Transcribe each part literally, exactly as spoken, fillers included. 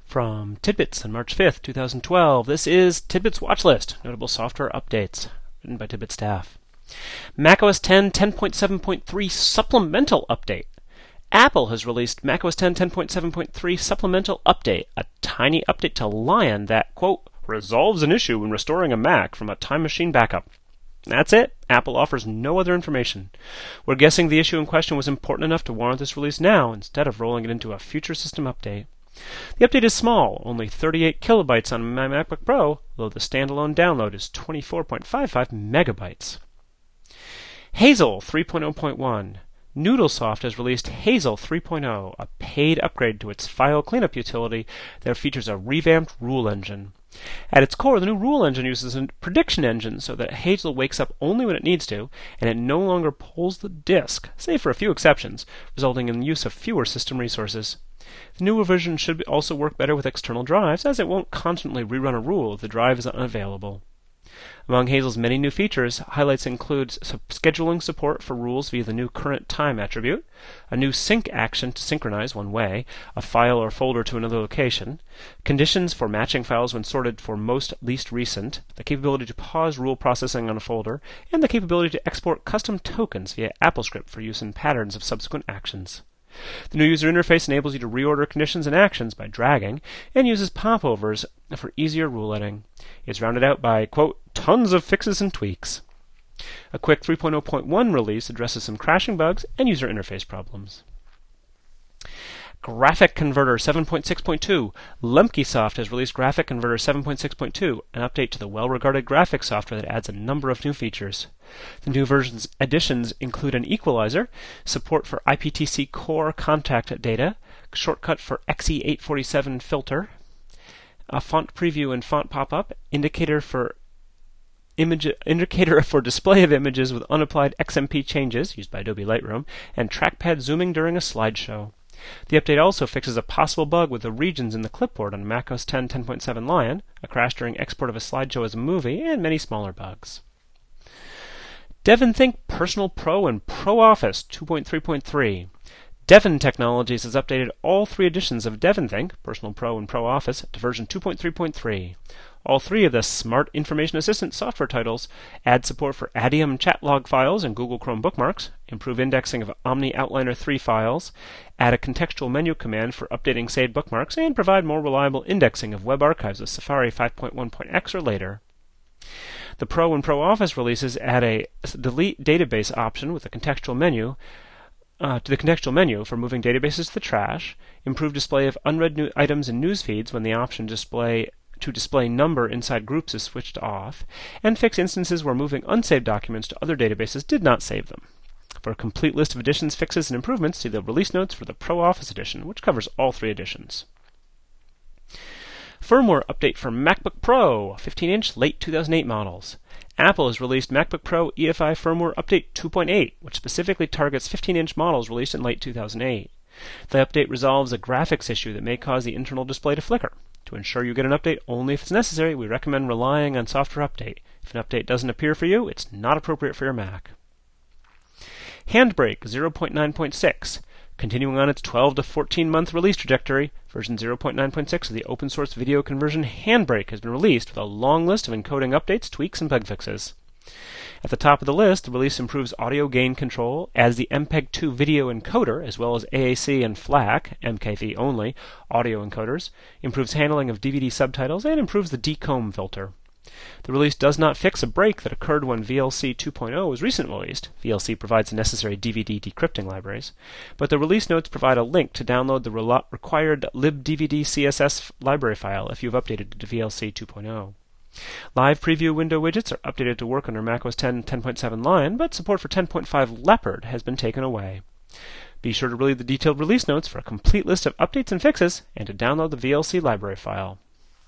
From Tidbits on March fifth, two thousand twelve, this is Tidbits Watch List, notable software updates, written by Tidbit staff. macOS ten ten point seven point three supplemental update. Apple has released macOS ten ten point seven point three supplemental update, a tiny update to Lion that, quote, resolves an issue when restoring a Mac from a Time Machine backup. That's it. Apple offers no other information. We're guessing the issue in question was important enough to warrant this release now, instead of rolling it into a future system update. The update is small, only thirty-eight kilobytes on my MacBook Pro, though the standalone download is twenty-four point five five megabytes. Hazel three point oh point one. Noodlesoft has released Hazel three point oh, a paid upgrade to its file cleanup utility that features a revamped rule engine. At its core, the new rule engine uses a prediction engine so that Hazel wakes up only when it needs to, and it no longer pulls the disk, save for a few exceptions, resulting in the use of fewer system resources. The newer version should also work better with external drives, as it won't constantly rerun a rule if the drive is unavailable. Among Hazel's many new features, highlights include scheduling support for rules via the new current time attribute, a new sync action to synchronize one way, a file or folder to another location, conditions for matching files when sorted for most least recent, the capability to pause rule processing on a folder, and the capability to export custom tokens via AppleScript for use in patterns of subsequent actions. The new user interface enables you to reorder conditions and actions by dragging, and uses popovers for easier rule editing. It's rounded out by, quote, tons of fixes and tweaks. A quick three point oh point one release addresses some crashing bugs and user interface problems. Graphic Converter seven point six point two. Lemkesoft has released Graphic Converter seven point six point two, an update to the well-regarded graphics software that adds a number of new features. The new version's additions include an equalizer, support for I P T C Core contact data, shortcut for X E eight forty-seven filter, a font preview and font pop-up, indicator for image indicator for display of images with unapplied X M P changes, used by Adobe Lightroom, and trackpad zooming during a slideshow. The update also fixes a possible bug with the regions in the clipboard on macOS ten ten point seven Lion, a crash during export of a slideshow as a movie, and many smaller bugs. DevonThink Personal Pro and Pro Office two point three point three. Devon Technologies has updated all three editions of DevonThink, Personal Pro and Pro Office, to version two point three point three. All three of the Smart Information Assistant software titles add support for Adium chat log files and Google Chrome bookmarks, improve indexing of Omni Outliner three files, add a contextual menu command for updating saved bookmarks, and provide more reliable indexing of web archives with Safari five point one point x or later. The Pro and Pro Office releases add a delete database option with a contextual menu Uh, to the contextual menu for moving databases to the trash, improve display of unread new items in news feeds when the option display to display number inside groups is switched off, and fix instances where moving unsaved documents to other databases did not save them. For a complete list of additions, fixes, and improvements, see the release notes for the Pro Office edition, which covers all three editions. Firmware update for MacBook Pro, fifteen inch late two thousand eight models. Apple has released MacBook Pro E F I Firmware Update two point eight, which specifically targets fifteen inch models released in late two thousand eight. The update resolves a graphics issue that may cause the internal display to flicker. To ensure you get an update only if it's necessary, we recommend relying on Software Update. If an update doesn't appear for you, it's not appropriate for your Mac. Handbrake zero point nine point six. Continuing on its twelve to fourteen month release trajectory, version zero point nine point six of the open source video conversion Handbrake has been released with a long list of encoding updates, tweaks, and bug fixes. At the top of the list, the release improves audio gain control, adds the M P E G two video encoder, as well as A A C and FLAC, M K V only, audio encoders, improves handling of D V D subtitles, and improves the decomb filter. The release does not fix a break that occurred when V L C two point oh was recently released. V L C provides the necessary D V D decrypting libraries, but the release notes provide a link to download the re- required libdvd C S S library file if you've updated to V L C two point oh. Live preview window widgets are updated to work under macOS ten ten point seven Lion, but support for ten point five Leopard has been taken away. Be sure to read the detailed release notes for a complete list of updates and fixes, and to download the V L C library file.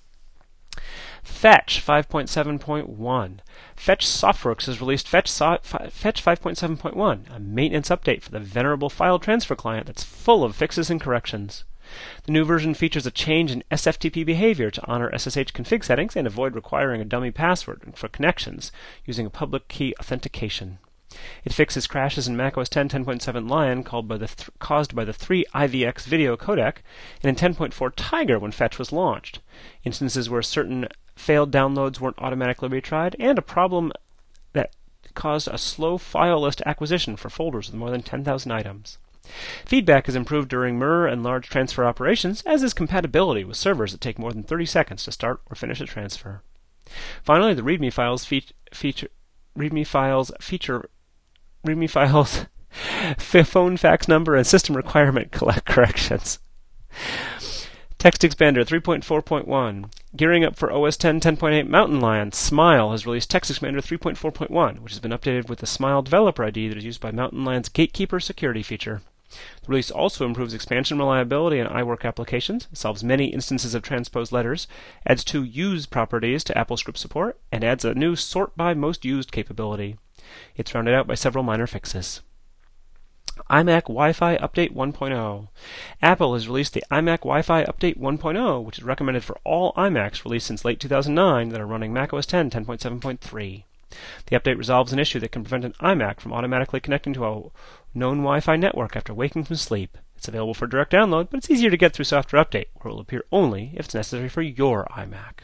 Fetch five point seven point one. Fetch Softworks has released Fetch, so- Fetch five point seven point one, a maintenance update for the venerable file transfer client that's full of fixes and corrections. The new version features a change in S F T P behavior to honor S S H config settings and avoid requiring a dummy password for connections using a public key authentication. It fixes crashes in macOS ten ten point seven Lion called by the th- caused by the three I V X video codec, and in ten point four Tiger when Fetch was launched. Instances where certain failed downloads weren't automatically retried, and a problem that caused a slow file list acquisition for folders with more than ten thousand items. Feedback is improved during mirror and large transfer operations, as is compatibility with servers that take more than thirty seconds to start or finish a transfer. Finally, the README files fe- feature README files feature README files phone fax number and system requirement collect corrections. Text Expander three point four point one. Gearing up for O S ten ten point eight Mountain Lion, Smile has released Text Expander three point four point one, which has been updated with the Smile developer I D that is used by Mountain Lion's Gatekeeper security feature. The release also improves expansion reliability in iWork applications, solves many instances of transposed letters, adds two use properties to AppleScript support, and adds a new sort by most used capability. It's rounded out by several minor fixes. iMac Wi-Fi Update one point oh. Apple has released the iMac Wi-Fi Update one point oh, which is recommended for all iMacs released since late two thousand nine that are running macOS ten ten point seven point three. The update resolves an issue that can prevent an iMac from automatically connecting to a known Wi-Fi network after waking from sleep. It's available for direct download, but it's easier to get through Software Update, where it will appear only if it's necessary for your iMac.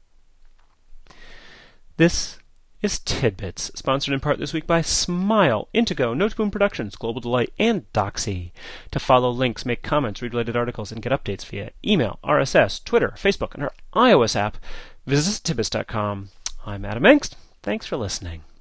This is Tidbits, sponsored in part this week by Smile, Intego, Noteboom Productions, Global Delight, and Doxy. To follow links, make comments, read related articles, and get updates via email, R S S, Twitter, Facebook, and our iOS app, visit tidbits dot com. I'm Adam Engst. Thanks for listening.